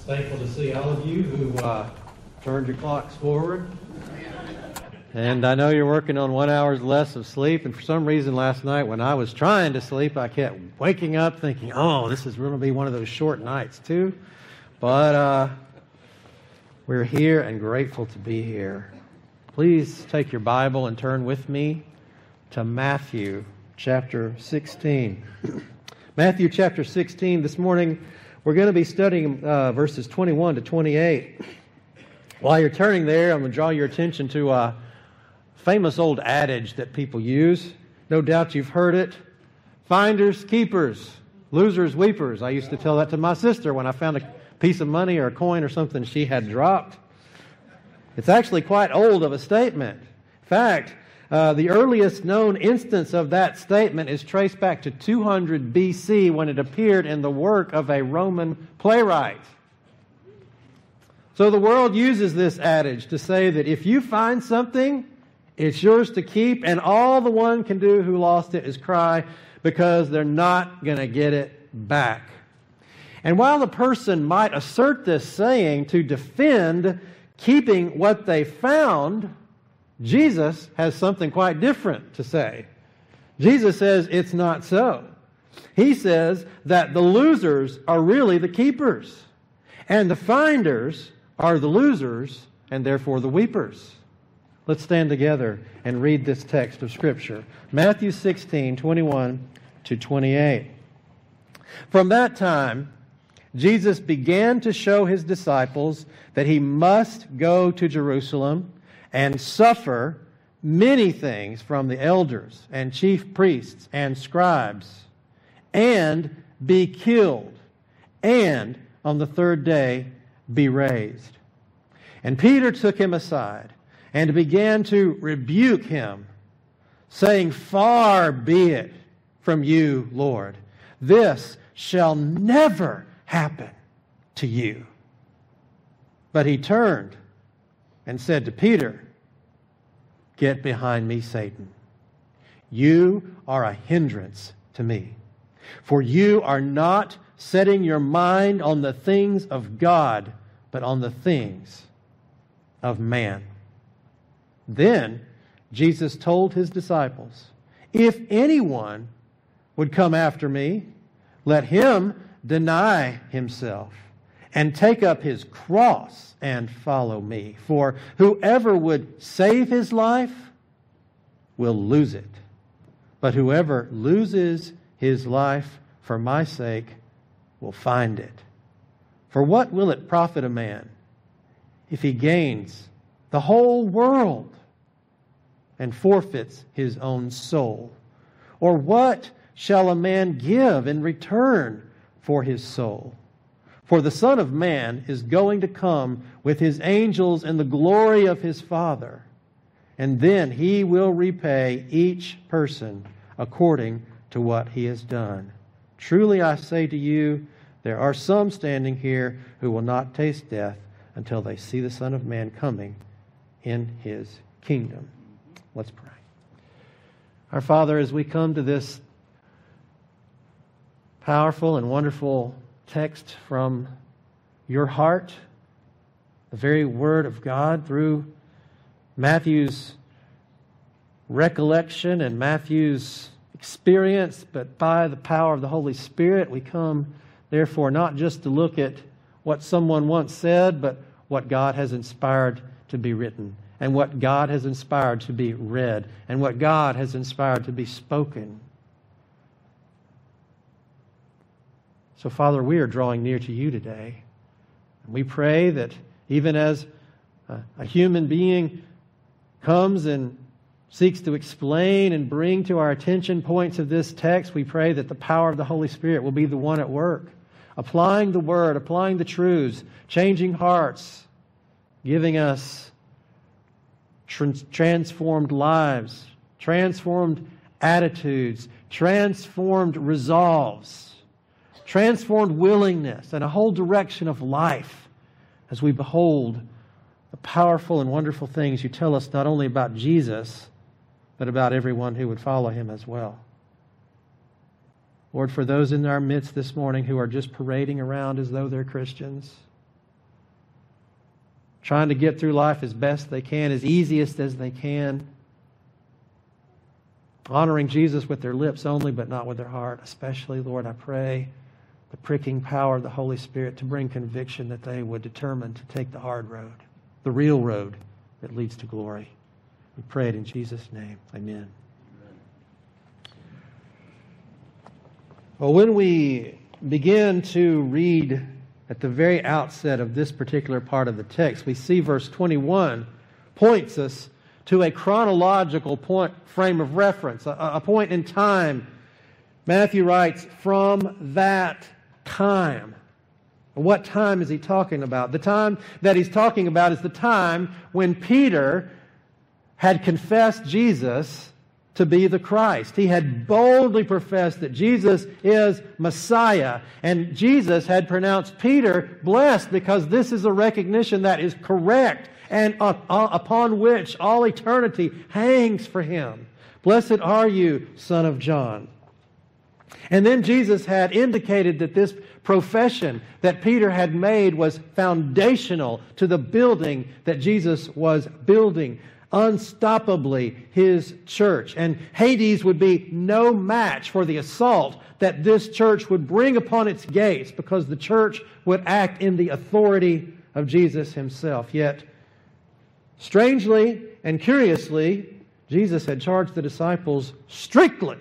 Thankful to see all of you who turned your clocks forward. And I know you're working on 1 hour less of sleep, and for some reason last night when I was trying to sleep, I kept waking up thinking, oh, this is going to be one of those short nights too. But we're here and grateful to be here. Please take your Bible and turn with me to Matthew chapter 16. Matthew chapter 16. This morning we're going to be studying verses 21 to 28. While you're turning there, I'm going to draw your attention to a famous old adage that people use. No doubt you've heard it. Finders, keepers, losers, weepers. I used to tell that to my sister when I found a piece of money or a coin or something she had dropped. It's actually quite old of a statement. In fact, the earliest known instance of that statement is traced back to 200 BC when it appeared in the work of a Roman playwright. So the world uses this adage to say that if you find something, it's yours to keep, and all the one can do who lost it is cry because they're not going to get it back. And while the person might assert this saying to defend keeping what they found, Jesus has something quite different to say. Jesus says it's not so. He says that the losers are really the keepers, and the finders are the losers, and therefore the weepers. Let's stand together and read this text of Scripture. Matthew 16, 21 to 28. From that time, Jesus began to show his disciples that he must go to Jerusalem and suffer many things from the elders and chief priests and scribes, and be killed, and on the third day be raised. And Peter took him aside and began to rebuke him, saying, Far be it from you, Lord. This shall never happen to you. But he turned and said to Peter, Get behind me, Satan. You are a hindrance to me, for you are not setting your mind on the things of God, but on the things of man. Then Jesus told his disciples, If anyone would come after me, let him deny himself and take up his cross and follow me. For whoever would save his life will lose it. But whoever loses his life for my sake will find it. For what will it profit a man if he gains the whole world and forfeits his own soul? Or what shall a man give in return for his soul? For the Son of Man is going to come with his angels in the glory of his Father, and then he will repay each person according to what he has done. Truly I say to you, there are some standing here who will not taste death until they see the Son of Man coming in his kingdom. Let's pray. Our Father, as we come to this powerful and wonderful text from your heart, the very Word of God, through Matthew's recollection and Matthew's experience, but by the power of the Holy Spirit, we come, therefore, not just to look at what someone once said, but what God has inspired to be written, and what God has inspired to be read, and what God has inspired to be spoken. So, Father, we are drawing near to you today. And we pray that even as a human being comes and seeks to explain and bring to our attention points of this text, we pray that the power of the Holy Spirit will be the one at work, applying the Word, applying the truths, changing hearts, giving us transformed lives, transformed attitudes, transformed resolves, transformed willingness, and a whole direction of life as we behold the powerful and wonderful things you tell us not only about Jesus, but about everyone who would follow him as well. Lord, for those in our midst this morning who are just parading around as though they're Christians, trying to get through life as best they can, as easiest as they can, honoring Jesus with their lips only, but not with their heart. Especially, Lord, I pray the pricking power of the Holy Spirit to bring conviction that they would determine to take the hard road, the real road that leads to glory. We pray it in Jesus' name. Amen. Well, when we begin to read at the very outset of this particular part of the text, we see verse 21 points us to a chronological frame of reference, a point in time. Matthew writes, from that time. What time is he talking about? The time that he's talking about is the time when Peter had confessed Jesus to be the Christ. He had boldly professed that Jesus is Messiah. And Jesus had pronounced Peter blessed because this is a recognition that is correct and upon which all eternity hangs for him. Blessed are you, son of John. And then Jesus had indicated that this profession that Peter had made was foundational to the building that Jesus was building unstoppably his church. And Hades would be no match for the assault that this church would bring upon its gates, because the church would act in the authority of Jesus himself. Yet, strangely and curiously, Jesus had charged the disciples strictly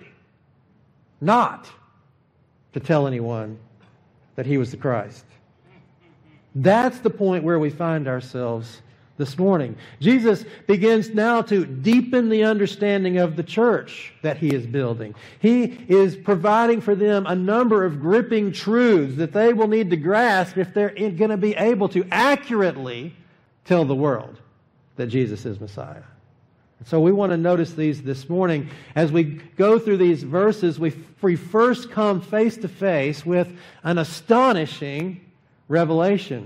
not to tell anyone that he was the Christ. That's the point where we find ourselves this morning. Jesus begins now to deepen the understanding of the church that he is building. He is providing for them a number of gripping truths that they will need to grasp if they're going to be able to accurately tell the world that Jesus is Messiah. So we want to notice these this morning. As we go through these verses, we first come face to face with an astonishing revelation.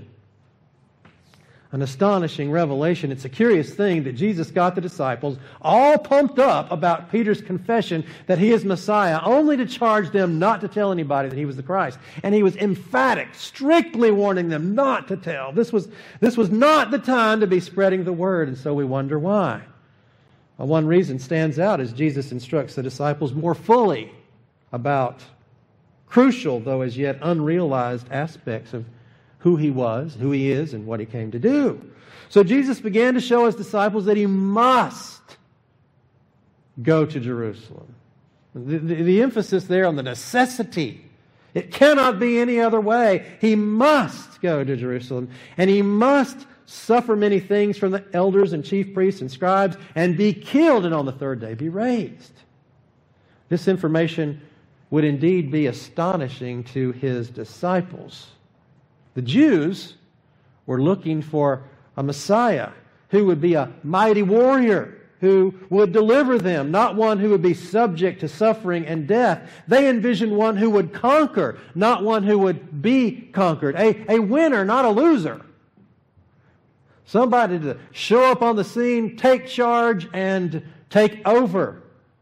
An astonishing revelation. It's a curious thing that Jesus got the disciples all pumped up about Peter's confession that he is Messiah, only to charge them not to tell anybody that he was the Christ. And he was emphatic, strictly warning them not to tell. This was not the time to be spreading the word, and so we wonder why. Well, one reason stands out as Jesus instructs the disciples more fully about crucial, though as yet unrealized, aspects of who he was, who he is, and what he came to do. So Jesus began to show his disciples that he must go to Jerusalem. The emphasis there on the necessity. It cannot be any other way. He must go to Jerusalem, and he must suffer many things from the elders and chief priests and scribes, and be killed, and on the third day be raised. This information would indeed be astonishing to his disciples. The Jews were looking for a Messiah who would be a mighty warrior, who would deliver them, not one who would be subject to suffering and death. They envisioned one who would conquer, not one who would be conquered. A winner, not a loser. Somebody to show up on the scene, take charge, and take over.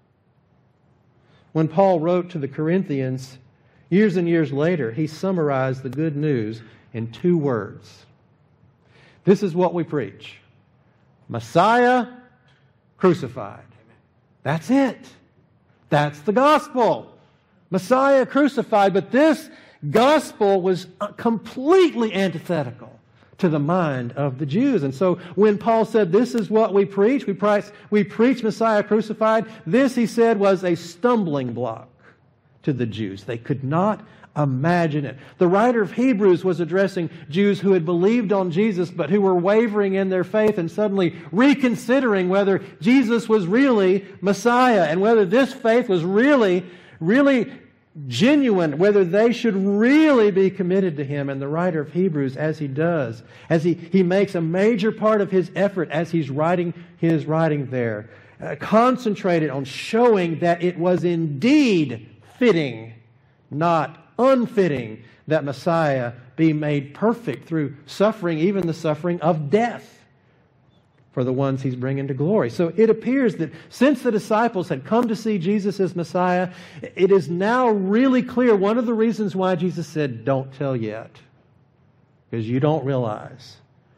When Paul wrote to the Corinthians, years and years later, he summarized the good news in 2 words. This is what we preach. Messiah crucified. That's it. That's the gospel. Messiah crucified. But this gospel was completely antithetical to the mind of the Jews. And so when Paul said, this is what we preach, we preach Messiah crucified, this, he said, was a stumbling block to the Jews. They could not imagine it. The writer of Hebrews was addressing Jews who had believed on Jesus but who were wavering in their faith and suddenly reconsidering whether Jesus was really Messiah and whether this faith was really genuine, whether they should really be committed to him. And the writer of Hebrews, as he does, as he makes a major part of his effort as he's writing his writing there, concentrated on showing that it was indeed fitting, not unfitting, that Messiah be made perfect through suffering, even the suffering of death, for the ones he's bringing to glory. So it appears that since the disciples had come to see Jesus as Messiah, it is now really clear one of the reasons why Jesus said, don't tell yet. Because you don't realize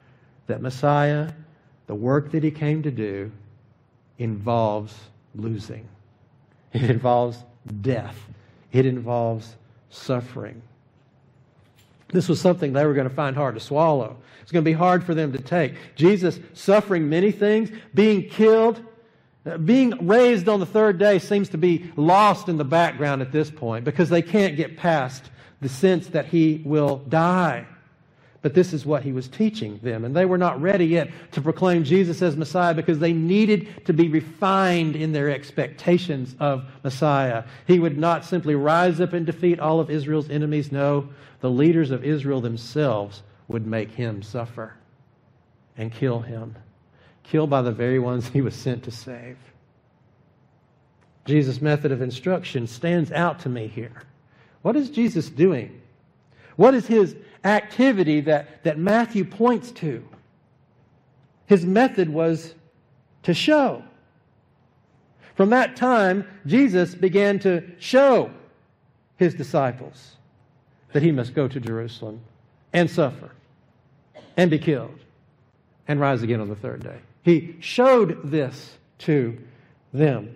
that Messiah, the work that He came to do, involves losing. It involves death. It involves suffering. This was something they were going to find hard to swallow. It's going to be hard for them to take. Jesus suffering many things, being killed, being raised on the third day seems to be lost in the background at this point because they can't get past the sense that He will die. But this is what He was teaching them. And they were not ready yet to proclaim Jesus as Messiah because they needed to be refined in their expectations of Messiah. He would not simply rise up and defeat all of Israel's enemies. No, the leaders of Israel themselves would make Him suffer and kill Him. Killed by the very ones He was sent to save. Jesus' method of instruction stands out to me here. What is Jesus doing? What is His activity that Matthew points to? His method was to show. From that time, Jesus began to show His disciples that He must go to Jerusalem and suffer and be killed and rise again on the third day. He showed this to them.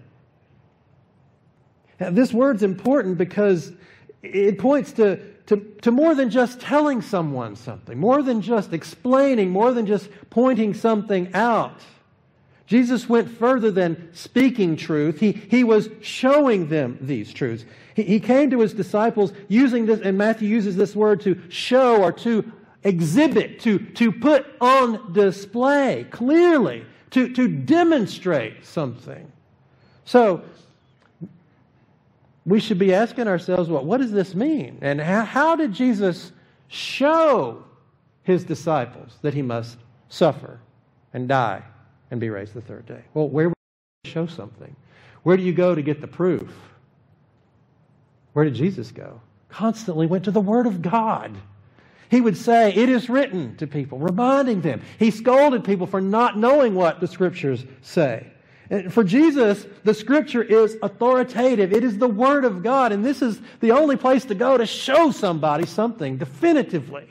Now, this word's important because it points to more than just telling someone something, more than just explaining, more than just pointing something out. Jesus went further than speaking truth. He was showing them these truths. He came to His disciples using this, and Matthew uses this word to show or to exhibit, to put on display clearly, to demonstrate something. So, we should be asking ourselves, what does this mean? And how did Jesus show His disciples that He must suffer and die and be raised the third day? Well, where would you show something? Where do you go to get the proof? Where did Jesus go? Constantly went to the Word of God. He would say, "It is written," to people, reminding them. He scolded people for not knowing what the Scriptures say. And for Jesus, the Scripture is authoritative. It is the Word of God, and this is the only place to go to show somebody something definitively.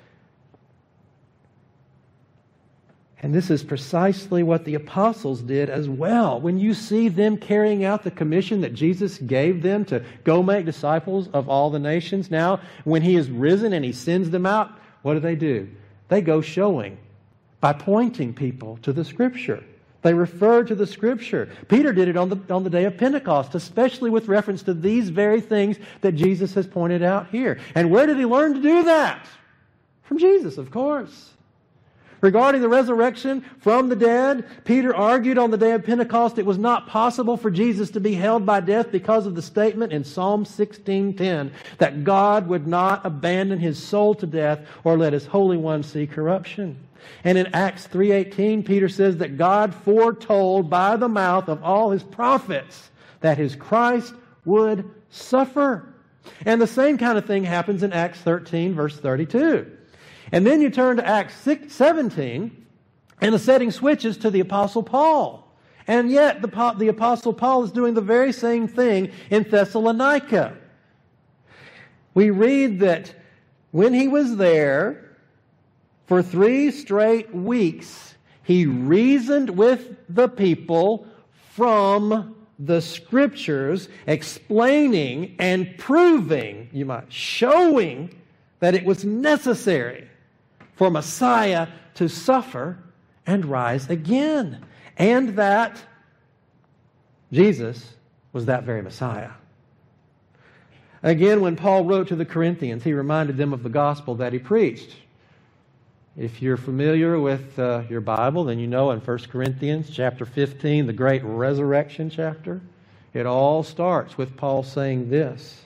And this is precisely what the apostles did as well. When you see them carrying out the commission that Jesus gave them to go make disciples of all the nations, now when He is risen and He sends them out, what do? They go showing by pointing people to the Scripture. They refer to the Scripture. Peter did it on the day of Pentecost, especially with reference to these very things that Jesus has pointed out here. And where did he learn to do that? From Jesus, of course. Regarding the resurrection from the dead, Peter argued on the day of Pentecost it was not possible for Jesus to be held by death because of the statement in Psalm 16:10 that God would not abandon His soul to death or let His Holy One see corruption. And in Acts 3:18, Peter says that God foretold by the mouth of all His prophets that His Christ would suffer. And the same kind of thing happens in Acts 13, verse 32. And then you turn to Acts 17, and the setting switches to the Apostle Paul. And yet the Apostle Paul is doing the very same thing in Thessalonica. We read that when he was there, for 3 straight weeks, he reasoned with the people from the Scriptures, explaining and proving, showing that it was necessary for Messiah to suffer and rise again. And that Jesus was that very Messiah. Again, when Paul wrote to the Corinthians, he reminded them of the gospel that he preached. If you're familiar with your Bible, then you know in 1 Corinthians chapter 15, the great resurrection chapter, it all starts with Paul saying this: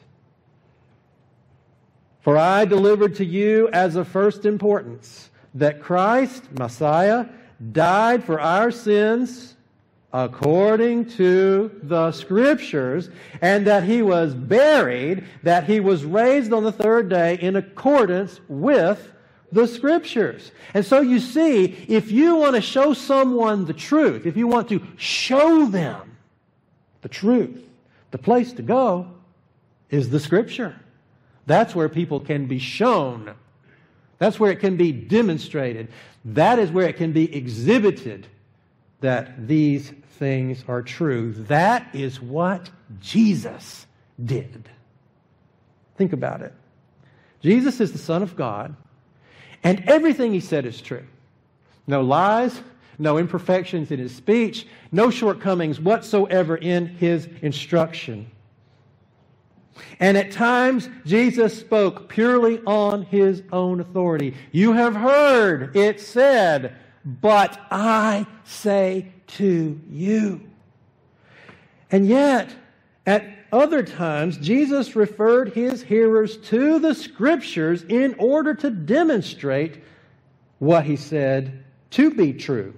"For I delivered to you as of first importance that Christ, Messiah, died for our sins according to the Scriptures, and that He was buried, that He was raised on the third day in accordance with the Scriptures." And so you see, if you want to show someone the truth, if you want to show them the truth, the place to go is the Scripture. That's where people can be shown That's where it can be demonstrated. That is where it can be exhibited that these things are true. That is what Jesus did. Think about it. Jesus is the Son of God, and everything He said is true. No lies, no imperfections in His speech, no shortcomings whatsoever in His instruction. And at times, Jesus spoke purely on His own authority. You have heard it said, but I say to you. And yet, at other times, Jesus referred His hearers to the Scriptures in order to demonstrate what He said to be true.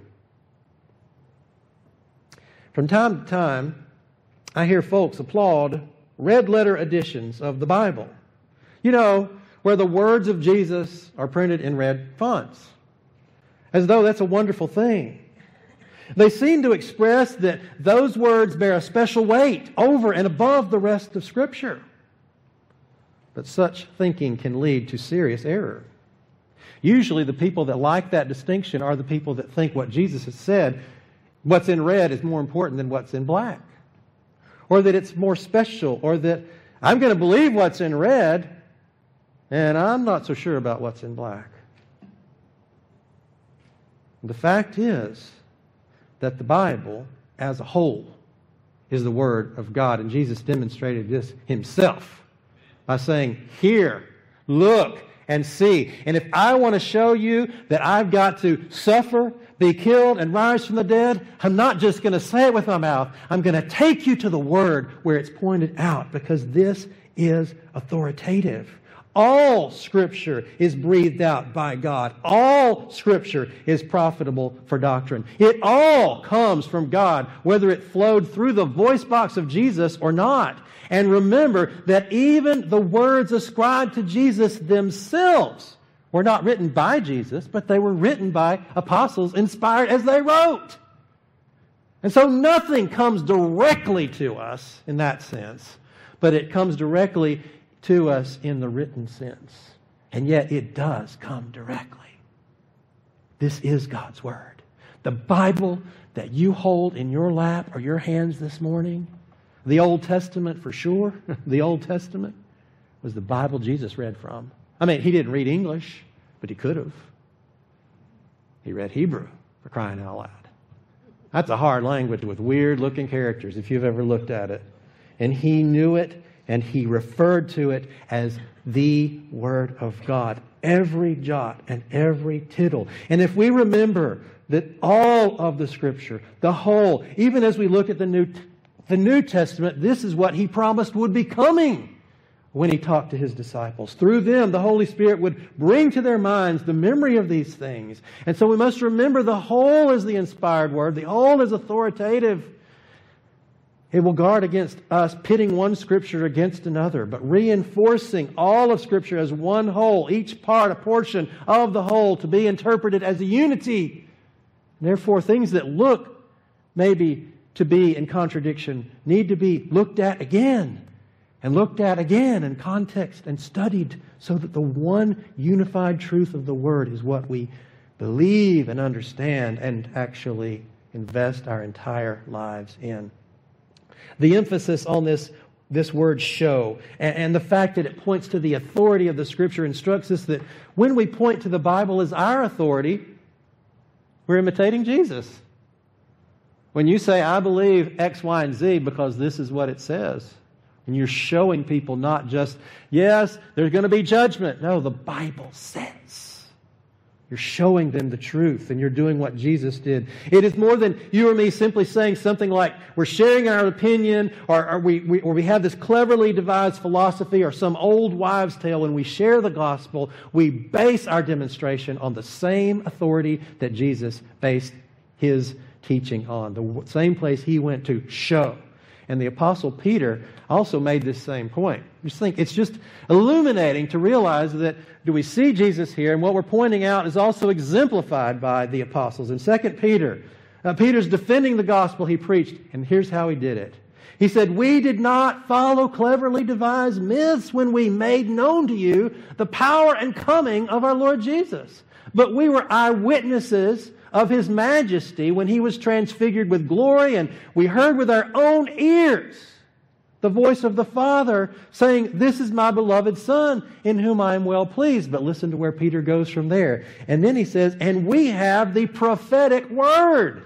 From time to time, I hear folks applaud red letter editions of the Bible. You know, where the words of Jesus are printed in red fonts. As though that's a wonderful thing. They seem to express that those words bear a special weight over and above the rest of Scripture. But such thinking can lead to serious error. Usually the people that like that distinction are the people that think what Jesus has said, what's in red is more important than what's in black. Or that it's more special, or that I'm going to believe what's in red, and I'm not so sure about what's in black. The fact is that the Bible as a whole is the Word of God, and Jesus demonstrated this Himself by saying, "Hear, look, and see." And if I want to show you that I've got to suffer, be killed, and rise from the dead, I'm not just going to say it with my mouth. I'm going to take you to the Word where it's pointed out, because this is authoritative. All Scripture is breathed out by God. All Scripture is profitable for doctrine. It all comes from God, whether it flowed through the voice box of Jesus or not. And remember that even the words ascribed to Jesus themselves were not written by Jesus, but they were written by apostles inspired as they wrote. And so nothing comes directly to us in that sense, but it comes directly to us in the written sense. And yet it does come directly. This is God's Word. The Bible that you hold in your lap or your hands this morning, the Old Testament for sure, the Old Testament was the Bible Jesus read from. I mean, He didn't read English, but He could have. He read Hebrew, for crying out loud. That's a hard language with weird-looking characters, if you've ever looked at it. And He knew it, and He referred to it as the Word of God. Every jot and every tittle. And if we remember that all of the Scripture, the whole, even as we look at the New Testament, this is what He promised would be coming when He talked to His disciples. Through them, the Holy Spirit would bring to their minds the memory of these things. And so we must remember the whole is the inspired Word. The whole is authoritative. It will guard against us pitting one Scripture against another, but reinforcing all of Scripture as one whole, each part a portion of the whole to be interpreted as a unity. Therefore, things that look maybe to be in contradiction need to be looked at again and looked at again in context and studied so that the one unified truth of the Word is what we believe and understand and actually invest our entire lives in. The emphasis on this word show and the fact that it points to the authority of the Scripture instructs us that when we point to the Bible as our authority, we're imitating Jesus. When you say, I believe X, Y, and Z because this is what it says, and you're showing people not just, yes, there's going to be judgment. No, the Bible says. You're showing them the truth, and you're doing what Jesus did. It is more than you or me simply saying something like we're sharing our opinion, or we have this cleverly devised philosophy or some old wives' tale. When we share the gospel, we base our demonstration on the same authority that Jesus based His teaching on, the same place He went to show. And the Apostle Peter also made this same point. Just think, it's just illuminating to realize that do we see Jesus here, and what we're pointing out is also exemplified by the apostles. In 2 Peter, Peter's defending the gospel he preached, and here's how he did it. He said, "We did not follow cleverly devised myths when we made known to you the power and coming of our Lord Jesus. But we were eyewitnesses of His majesty when He was transfigured with glory, and we heard with our own ears the voice of the Father saying, 'This is my beloved Son, in whom I am well pleased.'" But listen to where Peter goes from there. And then he says, "And we have the prophetic word,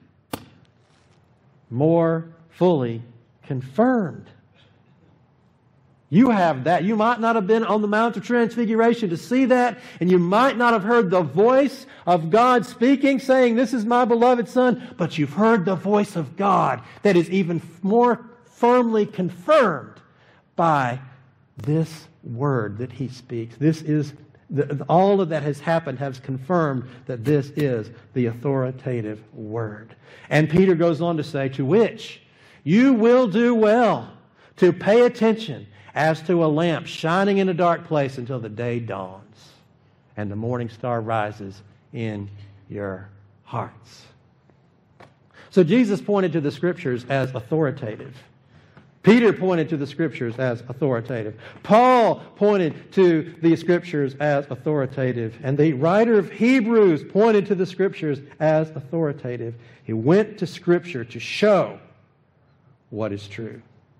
more fully confirmed." You have that. You might not have been on the Mount of Transfiguration to see that, and you might not have heard the voice of God speaking, saying, "This is my beloved Son," but you've heard the voice of God that is even more firmly confirmed by this word that He speaks. This is all of that has happened has confirmed that this is the authoritative word. And Peter goes on to say, "To which you will do well to pay attention as to a lamp shining in a dark place until the day dawns and the morning star rises in your hearts." So Jesus pointed to the Scriptures as authoritative. Peter pointed to the Scriptures as authoritative. Paul pointed to the Scriptures as authoritative. And the writer of Hebrews pointed to the Scriptures as authoritative. He went to Scripture to show what is true.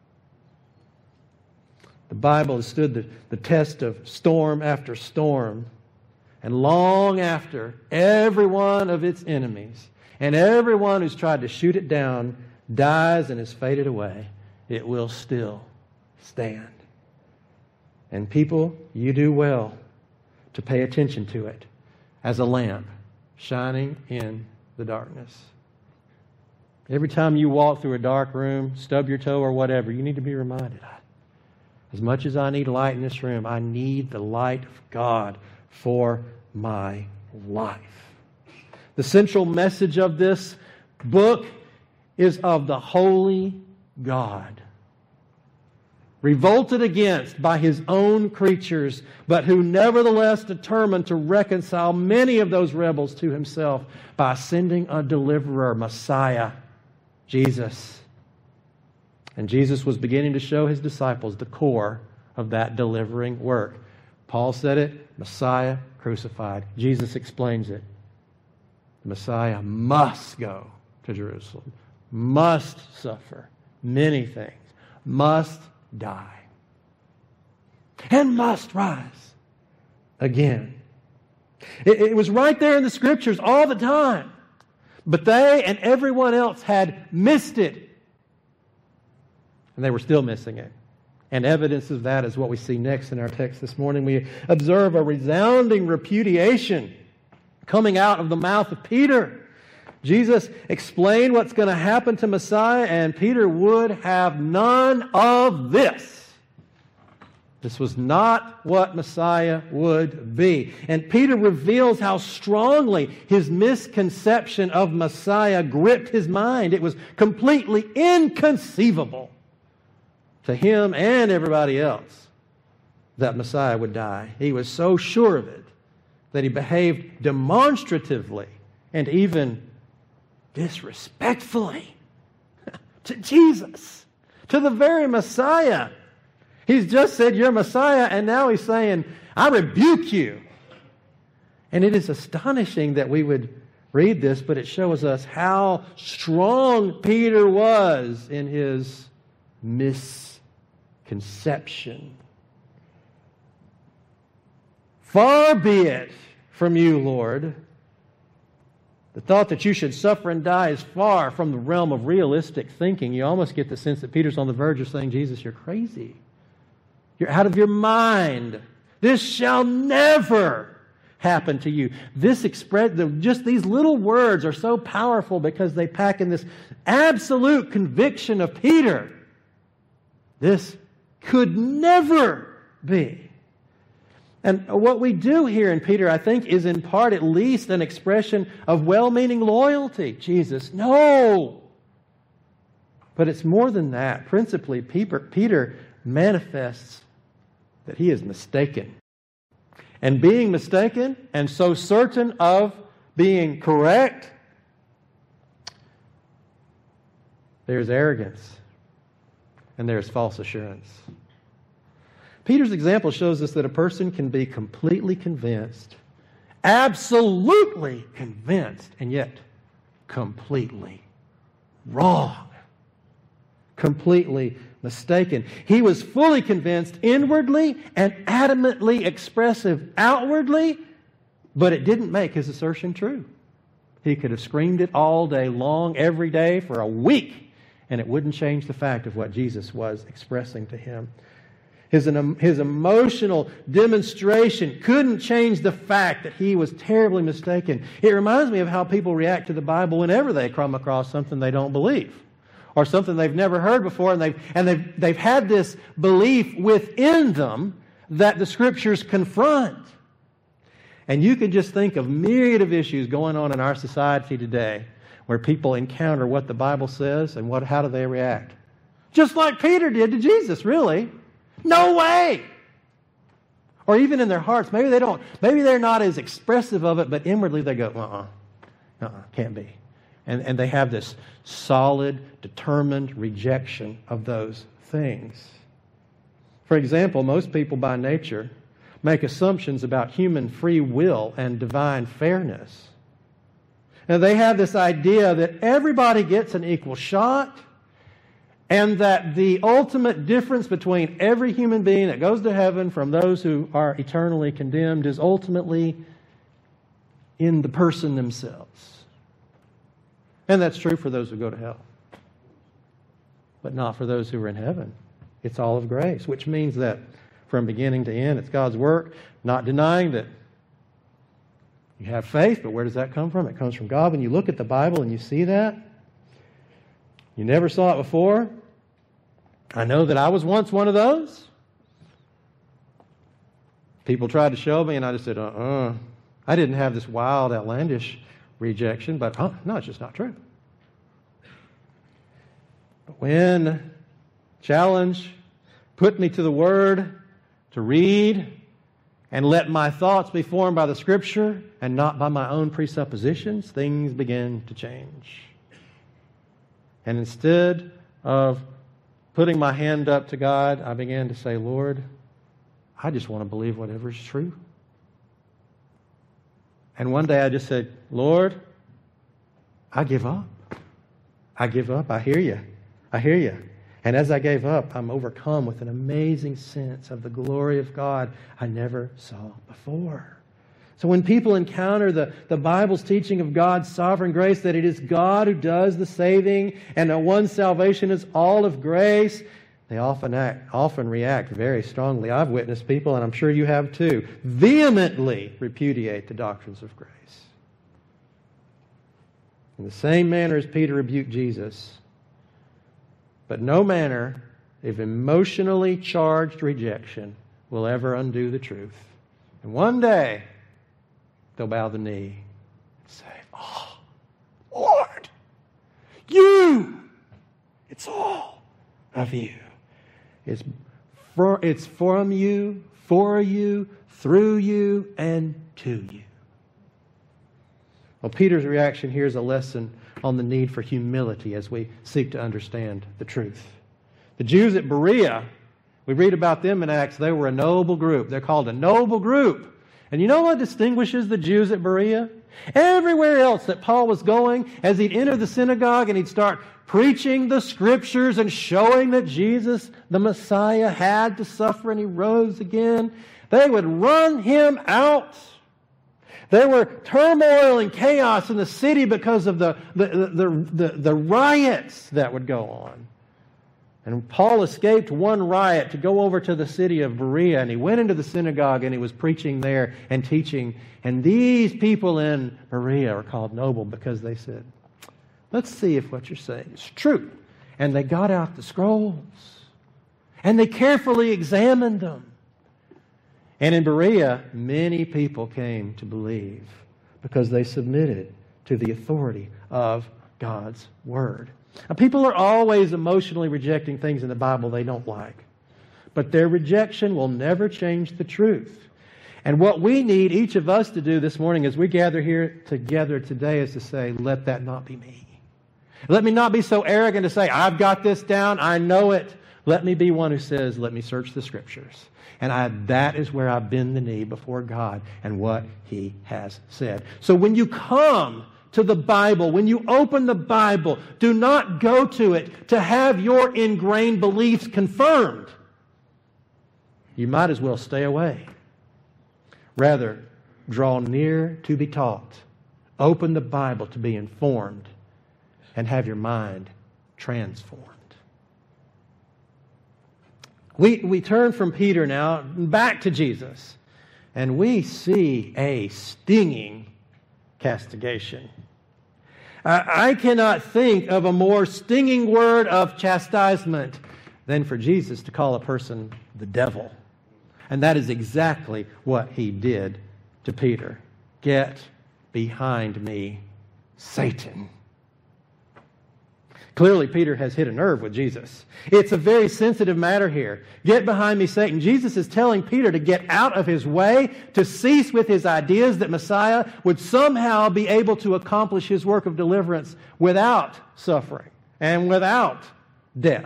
The Bible has stood the test of storm after storm, and long after every one of its enemies and everyone who's tried to shoot it down dies and is faded away, it will still stand. And people, you do well to pay attention to it as a lamp shining in the darkness. Every time you walk through a dark room, stub your toe or whatever, you need to be reminded, as much as I need light in this room, I need the light of God for my life. The central message of this book is of the holy God, revolted against by His own creatures, but who nevertheless determined to reconcile many of those rebels to Himself by sending a deliverer, Messiah, Jesus. And Jesus was beginning to show His disciples the core of that delivering work. Paul said it, Messiah crucified. Jesus explains it. The Messiah must go to Jerusalem, must suffer many things, must die, and must rise again. It was right there in the Scriptures all the time. But they and everyone else had missed it. And they were still missing it. And evidence of that is what we see next in our text this morning. We observe a resounding repudiation coming out of the mouth of Peter. Jesus explained what's going to happen to Messiah, and Peter would have none of this. This was not what Messiah would be. And Peter reveals how strongly his misconception of Messiah gripped his mind. It was completely inconceivable to him and everybody else that Messiah would die. He was so sure of it that he behaved demonstratively and even disrespectfully to Jesus, to the very Messiah. He's just said, "You're Messiah," and now he's saying, "I rebuke you." And it is astonishing that we would read this, but it shows us how strong Peter was in his misconception. "Far be it from you, Lord. The thought that you should suffer and die is far from the realm of realistic thinking." You almost get the sense that Peter's on the verge of saying, "Jesus, you're crazy. You're out of your mind. This shall never happen to you." Just these little words are so powerful because they pack in this absolute conviction of Peter. This could never be. And what we do here in Peter, I think, is in part at least an expression of well-meaning loyalty. Jesus, no! But it's more than that. Principally, Peter manifests that he is mistaken. And being mistaken and so certain of being correct, there's arrogance and there is false assurance. Peter's example shows us that a person can be completely convinced, absolutely convinced, and yet completely wrong. Completely mistaken. He was fully convinced inwardly and adamantly expressive outwardly, but it didn't make his assertion true. He could have screamed it all day long, every day, for a week, and it wouldn't change the fact of what Jesus was expressing to him. His emotional demonstration couldn't change the fact that he was terribly mistaken. It reminds me of how people react to the Bible whenever they come across something they don't believe, or something they've never heard before, and they've had this belief within them that the Scriptures confront. And you can just think of myriad of issues going on in our society today where people encounter what the Bible says and how do they react? Just like Peter did to Jesus, really. No way! Or even in their hearts, maybe they're not as expressive of it, but inwardly they go, can't be. And they have this solid, determined rejection of those things. For example, most people by nature make assumptions about human free will and divine fairness. And they have this idea that everybody gets an equal shot, and that the ultimate difference between every human being that goes to heaven from those who are eternally condemned is ultimately in the person themselves. And that's true for those who go to hell, but not for those who are in heaven. It's all of grace, which means that from beginning to end, it's God's work, not denying that you have faith, but where does that come from? It comes from God. When you look at the Bible and you see that, you never saw it before. I know that I was once one of those. People tried to show me, and I just said, I didn't have this wild, outlandish rejection, but no, it's just not true. But when challenge put me to the Word to read and let my thoughts be formed by the Scripture and not by my own presuppositions, things began to change. And instead of putting my hand up to God, I began to say, Lord, I just want to believe whatever is true. And one day I just said, Lord, I give up. I give up. I hear you. I hear you. And as I gave up, I'm overcome with an amazing sense of the glory of God I never saw before. So when people encounter the Bible's teaching of God's sovereign grace, that it is God who does the saving and that one's salvation is all of grace, they often react very strongly. I've witnessed people, and I'm sure you have too, vehemently repudiate the doctrines of grace. In the same manner as Peter rebuked Jesus, but no manner of emotionally charged rejection will ever undo the truth. And one day, they'll bow the knee and say, oh, Lord, it's all of you. It's from you, for you, through you, and to you. Well, Peter's reaction here is a lesson on the need for humility as we seek to understand the truth. The Jews at Berea, we read about them in Acts, they were a noble group. They're called a noble group. And you know what distinguishes the Jews at Berea? Everywhere else that Paul was going, as he'd enter the synagogue and he'd start preaching the Scriptures and showing that Jesus, the Messiah, had to suffer and He rose again, they would run Him out. There were turmoil and chaos in the city because of the riots that would go on. And Paul escaped one riot to go over to the city of Berea, and he went into the synagogue and he was preaching there and teaching. And these people in Berea are called noble because they said, let's see if what you're saying is true. And they got out the scrolls and they carefully examined them. And in Berea, many people came to believe because they submitted to the authority of God's Word. Now, people are always emotionally rejecting things in the Bible they don't like. But their rejection will never change the truth. And what we need each of us to do this morning as we gather here together today is to say, let that not be me. Let me not be so arrogant to say, I've got this down, I know it. Let me be one who says, let me search the Scriptures. And that is where I bend the knee before God and what He has said. So when you come to the Bible, when you open the Bible, do not go to it to have your ingrained beliefs confirmed. You might as well stay away. Rather, draw near to be taught. Open the Bible to be informed and have your mind transformed. We turn from Peter now back to Jesus, and we see a stinging castigation. I cannot think of a more stinging word of chastisement than for Jesus to call a person the devil. And that is exactly what He did to Peter. Get behind me, Satan. Clearly, Peter has hit a nerve with Jesus. It's a very sensitive matter here. Get behind me, Satan. Jesus is telling Peter to get out of his way, to cease with his ideas that Messiah would somehow be able to accomplish His work of deliverance without suffering and without death.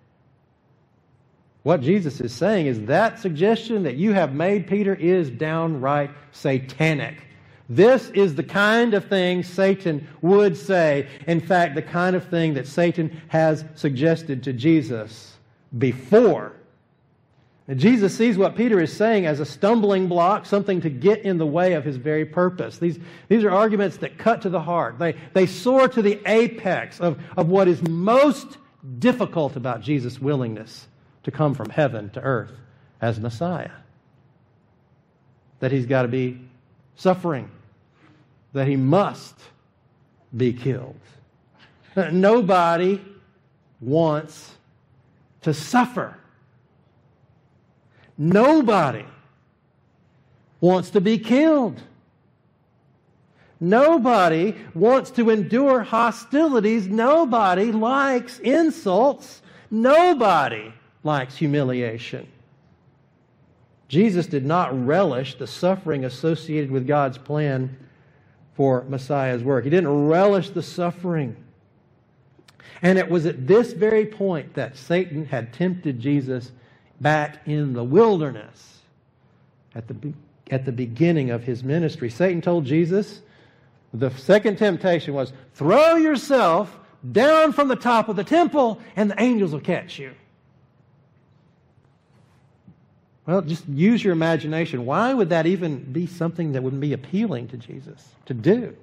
What Jesus is saying is that suggestion that you have made, Peter, is downright satanic. This is the kind of thing Satan would say. In fact, the kind of thing that Satan has suggested to Jesus before. And Jesus sees what Peter is saying as a stumbling block, something to get in the way of his very purpose. These are arguments that cut to the heart. They soar to the apex of what is most difficult about Jesus' willingness to come from heaven to earth as Messiah. That He's got to be suffering, that He must be killed. Nobody wants to suffer. Nobody wants to be killed. Nobody wants to endure hostilities. Nobody likes insults. Nobody likes humiliation. Jesus did not relish the suffering associated with God's plan for Messiah's work. He didn't relish the suffering. And it was at this very point that Satan had tempted Jesus back in the wilderness at the beginning of His ministry. Satan told Jesus, the second temptation was, throw yourself down from the top of the temple and the angels will catch you. Well, just use your imagination. Why would that even be something that would be appealing to Jesus to do?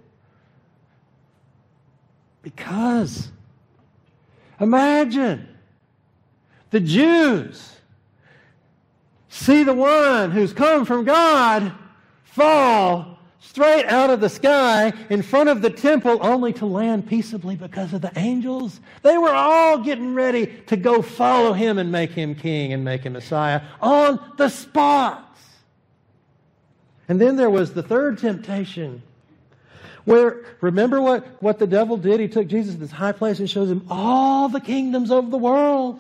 Because imagine the Jews see the one who's come from God fall straight out of the sky in front of the temple only to land peaceably because of the angels. They were all getting ready to go follow Him and make Him king and make Him Messiah on the spot. And then there was the third temptation where, remember what the devil did? He took Jesus to this high place and shows Him all the kingdoms of the world.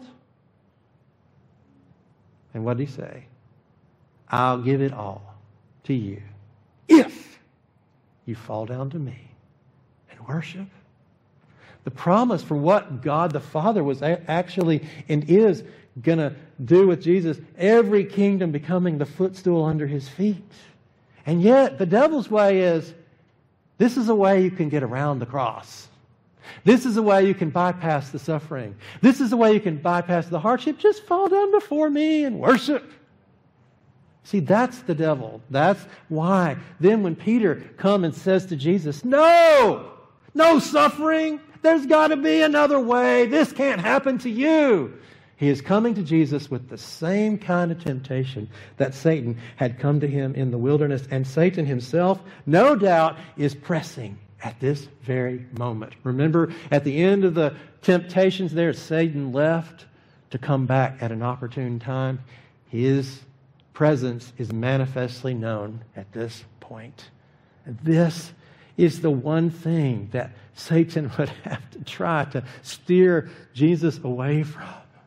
And what did He say? I'll give it all to you if you fall down to me and worship. The promise for what God the Father was actually and is going to do with Jesus, every kingdom becoming the footstool under His feet. And yet, the devil's way is, this is a way you can get around the cross. This is a way you can bypass the suffering. This is a way you can bypass the hardship. Just fall down before me and worship. See, that's the devil. That's why. Then when Peter comes and says to Jesus, no suffering. There's got to be another way. This can't happen to you. He is coming to Jesus with the same kind of temptation that Satan had come to him in the wilderness. And Satan himself, no doubt, is pressing at this very moment. Remember, at the end of the temptations there, Satan left to come back at an opportune time. His presence is manifestly known at this point. And this is the one thing that Satan would have to try to steer Jesus away from.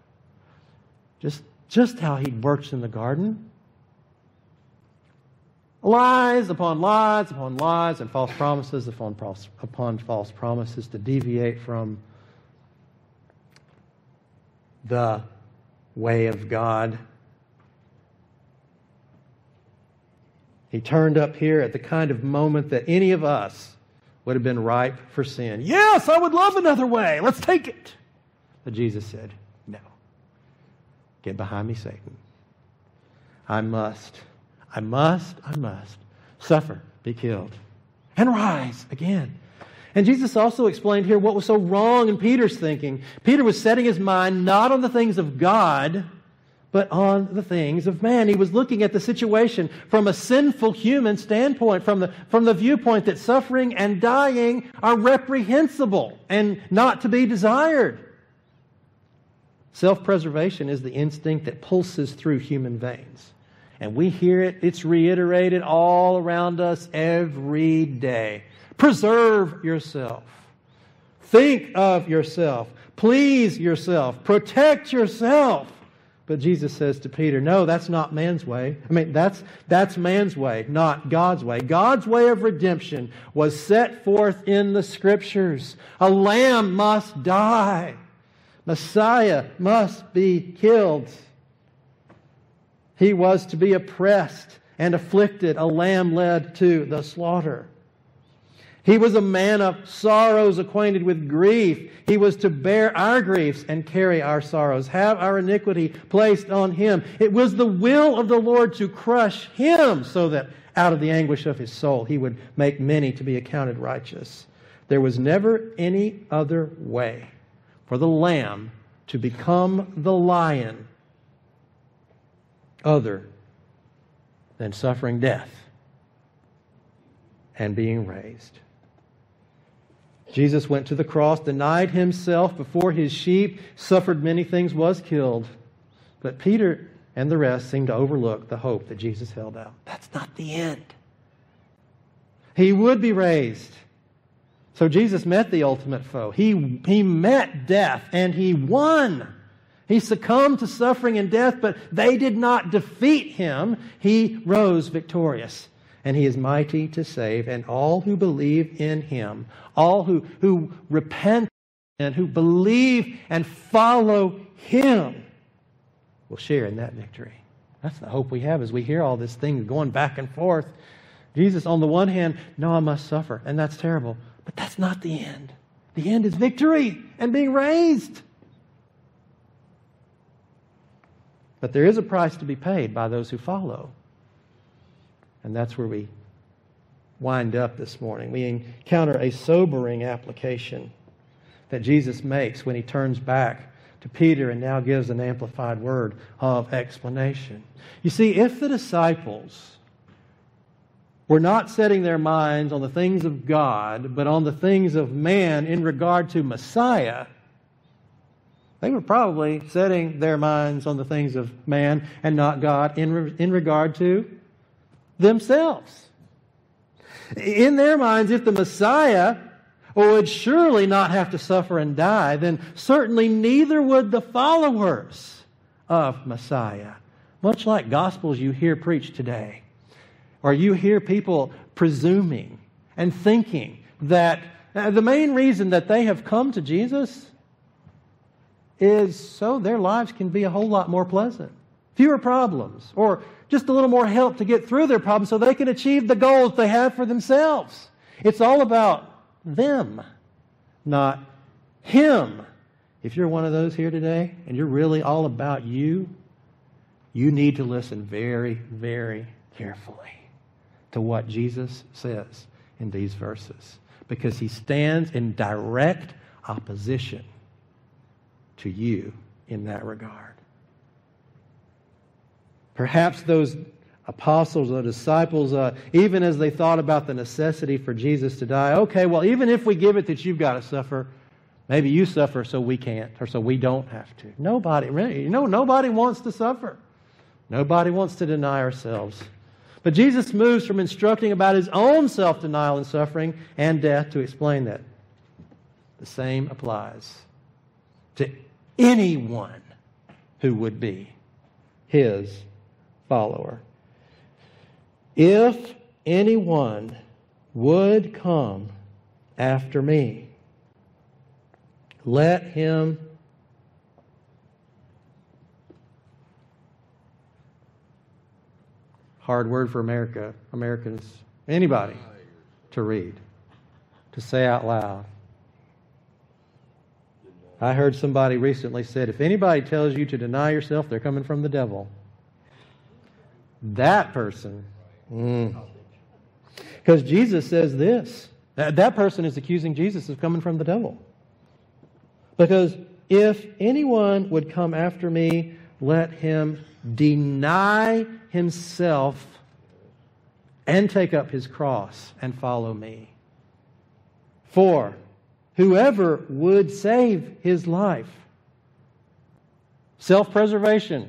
Just how he works in the garden. Lies upon lies upon lies and false promises upon false promises to deviate from the way of God. He turned up here at the kind of moment that any of us would have been ripe for sin. Yes, I would love another way. Let's take it. But Jesus said, no. Get behind me, Satan. I must suffer, be killed, and rise again. And Jesus also explained here what was so wrong in Peter's thinking. Peter was setting his mind not on the things of God, but on the things of man. He was looking at the situation from a sinful human standpoint, from the viewpoint that suffering and dying are reprehensible and not to be desired. Self-preservation is the instinct that pulses through human veins. And we hear it, it's reiterated all around us every day. Preserve yourself. Think of yourself. Please yourself. Protect yourself. But Jesus says to Peter, no, that's not man's way. That's man's way, not God's way. God's way of redemption was set forth in the Scriptures. A lamb must die. Messiah must be killed. He was to be oppressed and afflicted, a lamb led to the slaughter. He was a man of sorrows, acquainted with grief. He was to bear our griefs and carry our sorrows, have our iniquity placed on Him. It was the will of the Lord to crush Him so that out of the anguish of His soul He would make many to be accounted righteous. There was never any other way for the Lamb to become the lion other than suffering death and being raised. Jesus went to the cross, denied Himself before His sheep, suffered many things, was killed. But Peter and the rest seemed to overlook the hope that Jesus held out. That's not the end. He would be raised. So Jesus met the ultimate foe. He met death and He won. He succumbed to suffering and death, but they did not defeat Him. He rose victorious. And He is mighty to save. And all who believe in Him, all who repent and who believe and follow Him, will share in that victory. That's the hope we have as we hear all this thing going back and forth. Jesus, on the one hand, no, I must suffer, and that's terrible. But that's not the end. The end is victory and being raised. But there is a price to be paid by those who follow. And that's where we wind up this morning. We encounter a sobering application that Jesus makes when He turns back to Peter and now gives an amplified word of explanation. You see, if the disciples were not setting their minds on the things of God, but on the things of man in regard to Messiah, they were probably setting their minds on the things of man and not God in regard to themselves. In their minds, if the Messiah would surely not have to suffer and die, then certainly neither would the followers of Messiah. Much like gospels you hear preached today, or you hear people presuming and thinking that the main reason that they have come to Jesus is so their lives can be a whole lot more pleasant. Fewer problems, or just a little more help to get through their problems so they can achieve the goals they have for themselves. It's all about them, not Him. If you're one of those here today and you're really all about you, you need to listen very, very carefully to what Jesus says in these verses, because He stands in direct opposition to you in that regard. Perhaps those apostles or disciples, even as they thought about the necessity for Jesus to die, okay, well, even if we give it that you've got to suffer, maybe you suffer so we can't, or so we don't have to. Nobody wants to suffer. Nobody wants to deny ourselves. But Jesus moves from instructing about His own self-denial and suffering and death to explain that the same applies to anyone who would be His follower. If anyone would come after me, let him hard word for Americans, anybody, to read, to say out loud. I heard somebody recently said, if anybody tells you to deny yourself, they're coming from the devil. That person, because Jesus says this. That person is accusing Jesus of coming from the devil. Because if anyone would come after me, let him deny himself and take up his cross and follow me. For whoever would save his life, self-preservation,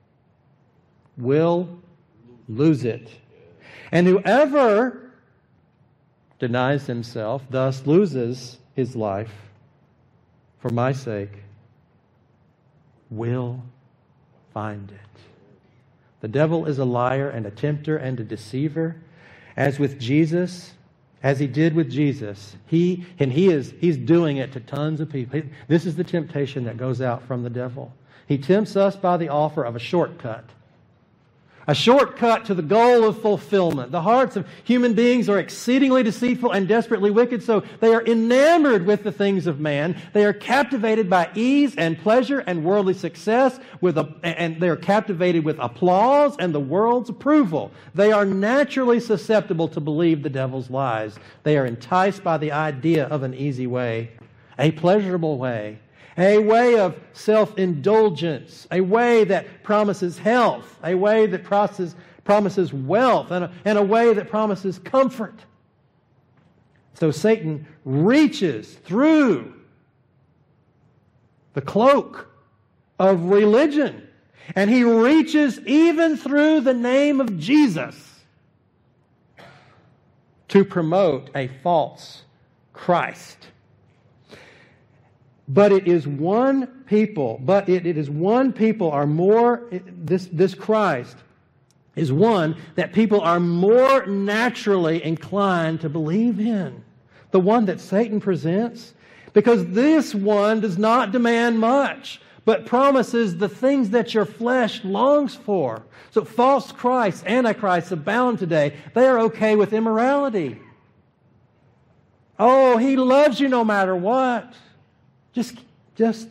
will lose it. And whoever denies himself, thus loses his life for my sake, will find it. The devil is a liar and a tempter and a deceiver. As with Jesus, as he did with Jesus, he's doing it to tons of people. This is the temptation that goes out from the devil. He tempts us by the offer of a shortcut. A shortcut to the goal of fulfillment. The hearts of human beings are exceedingly deceitful and desperately wicked, so they are enamored with the things of man. They are captivated by ease and pleasure and worldly success, and they are captivated with applause and the world's approval. They are naturally susceptible to believe the devil's lies. They are enticed by the idea of an easy way, a pleasurable way, a way of self-indulgence, a way that promises health, a way that promises wealth, and a way that promises comfort. So Satan reaches through the cloak of religion, and he reaches even through the name of Jesus to promote a false Christ. But it is one people are more, this Christ is one that people are more naturally inclined to believe in. The one that Satan presents. Because this one does not demand much, but promises the things that your flesh longs for. So false Christs, antichrists abound today. They are okay with immorality. Oh, he loves you no matter what. Just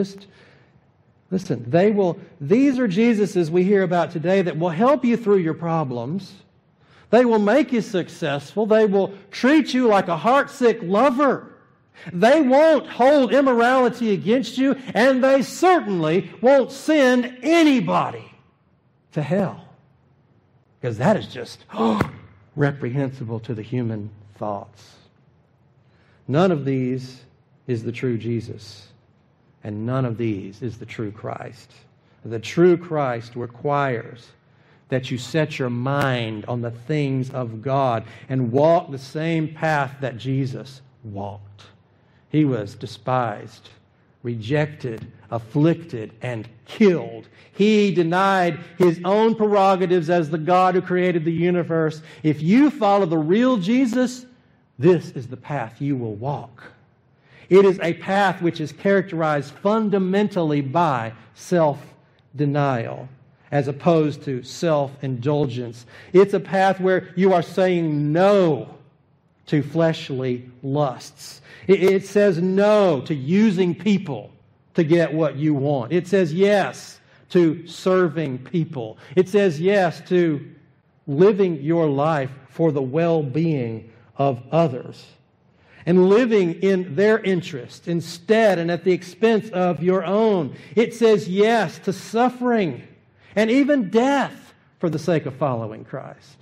listen. These are Jesuses we hear about today that will help you through your problems. They will make you successful. They will treat you like a heartsick lover. They won't hold immorality against you, and they certainly won't send anybody to hell. Because that is just reprehensible to the human thoughts. None of these is the true Jesus, and none of these is the true Christ. The true Christ requires that you set your mind on the things of God and walk the same path that Jesus walked. He was despised, rejected, afflicted, and killed. He denied His own prerogatives as the God who created the universe. If you follow the real Jesus, this is the path you will walk. It is a path which is characterized fundamentally by self-denial as opposed to self-indulgence. It's a path where you are saying no to fleshly lusts. It says no to using people to get what you want. It says yes to serving people. It says yes to living your life for the well-being of others and living in their interest instead and at the expense of your own. It says yes to suffering and even death for the sake of following Christ.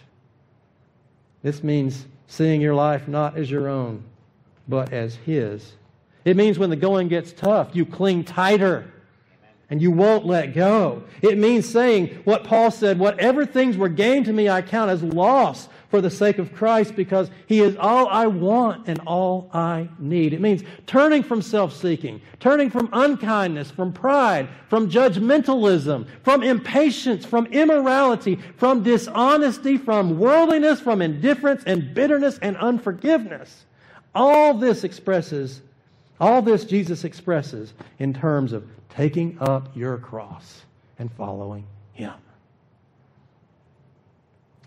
This means seeing your life not as your own, but as His. It means when the going gets tough, you cling tighter and you won't let go. It means saying what Paul said, whatever things were gained to me, I count as loss for the sake of Christ, because He is all I want and all I need. It means turning from self-seeking, turning from unkindness, from pride, from judgmentalism, from impatience, from immorality, from dishonesty, from worldliness, from indifference and bitterness and unforgiveness. All this Jesus expresses in terms of taking up your cross and following Him.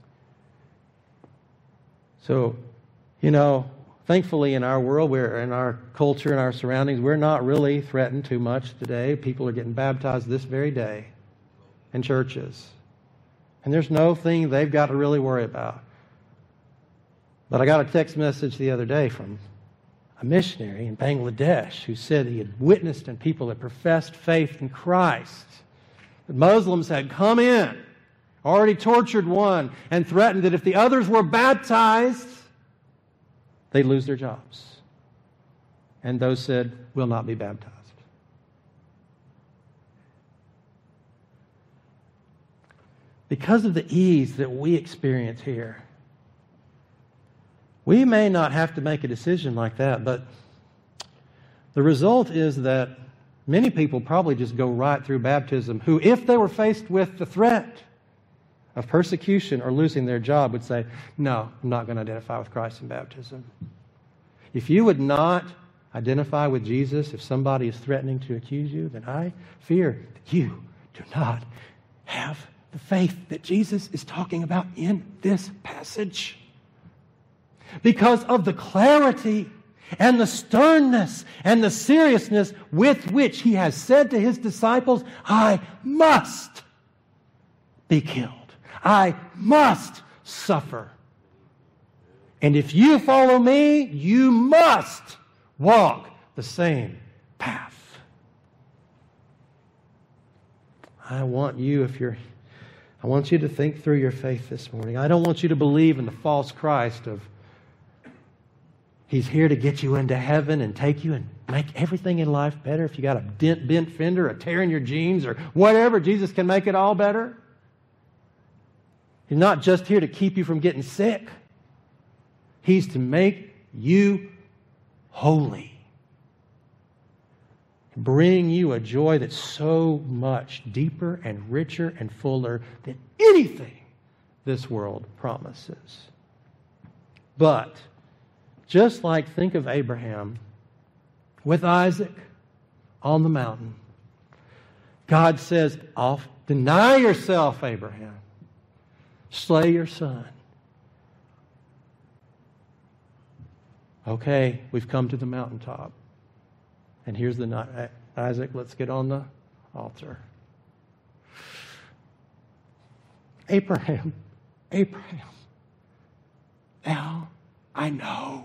So, thankfully in our world, in our culture, in our surroundings, we're not really threatened too much today. People are getting baptized this very day in churches. And there's no thing they've got to really worry about. But I got a text message the other day from a missionary in Bangladesh who said he had witnessed in people that professed faith in Christ. The Muslims had come in, already tortured one, and threatened that if the others were baptized, they'd lose their jobs. And those said, will not be baptized. Because of the ease that we experience here, we may not have to make a decision like that, but the result is that many people probably just go right through baptism who, if they were faced with the threat of persecution or losing their job, would say, no, I'm not going to identify with Christ in baptism. If you would not identify with Jesus if somebody is threatening to accuse you, then I fear that you do not have the faith that Jesus is talking about in this passage. Because of the clarity and the sternness and the seriousness with which he has said to his disciples, I must be killed. I must suffer. And if you follow me, you must walk the same path. I want you to think through your faith this morning. I don't want you to believe in the false Christ of he's here to get you into heaven and take you and make everything in life better. If you got a bent fender, a tear in your jeans, or whatever, Jesus can make it all better. He's not just here to keep you from getting sick. He's to make you holy. Bring you a joy that's so much deeper and richer and fuller than anything this world promises. But just like think of Abraham with Isaac on the mountain. God says, deny yourself, Abraham. Slay your son. Okay, we've come to the mountaintop. And here's the night. Isaac, let's get on the altar. Abraham, now I know.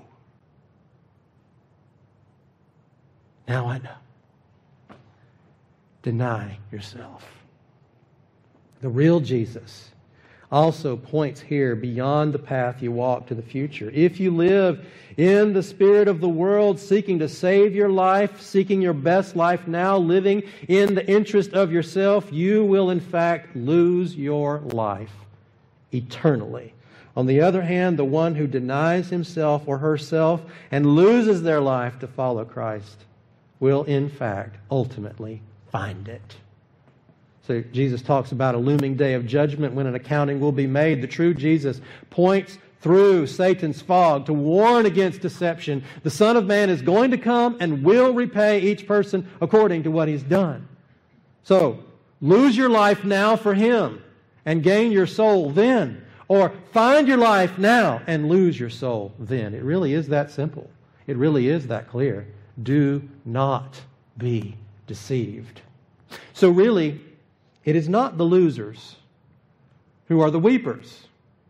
Now I know. Deny yourself. The real Jesus also points here beyond the path you walk to the future. If you live in the spirit of the world, seeking to save your life, seeking your best life now, living in the interest of yourself, you will in fact lose your life eternally. On the other hand, the one who denies himself or herself and loses their life to follow Christ will in fact ultimately find it. So Jesus talks about a looming day of judgment when an accounting will be made. The true Jesus points through Satan's fog to warn against deception. The Son of Man is going to come and will repay each person according to what he's done. So, lose your life now for him and gain your soul then. Or find your life now and lose your soul then. It really is that simple. It really is that clear. Do not be deceived. So really, it is not the losers who are the weepers.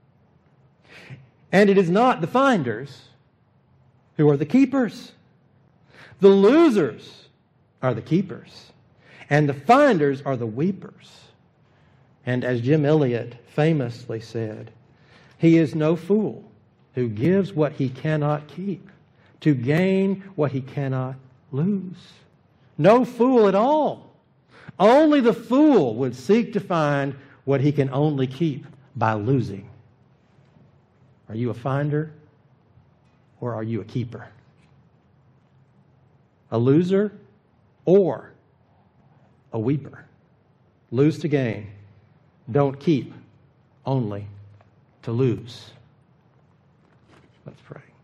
And it is not the finders who are the keepers. The losers are the keepers. And the finders are the weepers. And as Jim Elliot famously said, he is no fool who gives what he cannot keep to gain what he cannot lose. No fool at all. Only the fool would seek to find what he can only keep by losing. Are you a finder or are you a keeper? A loser or a weeper? Lose to gain. Don't keep, only to lose. Let's pray.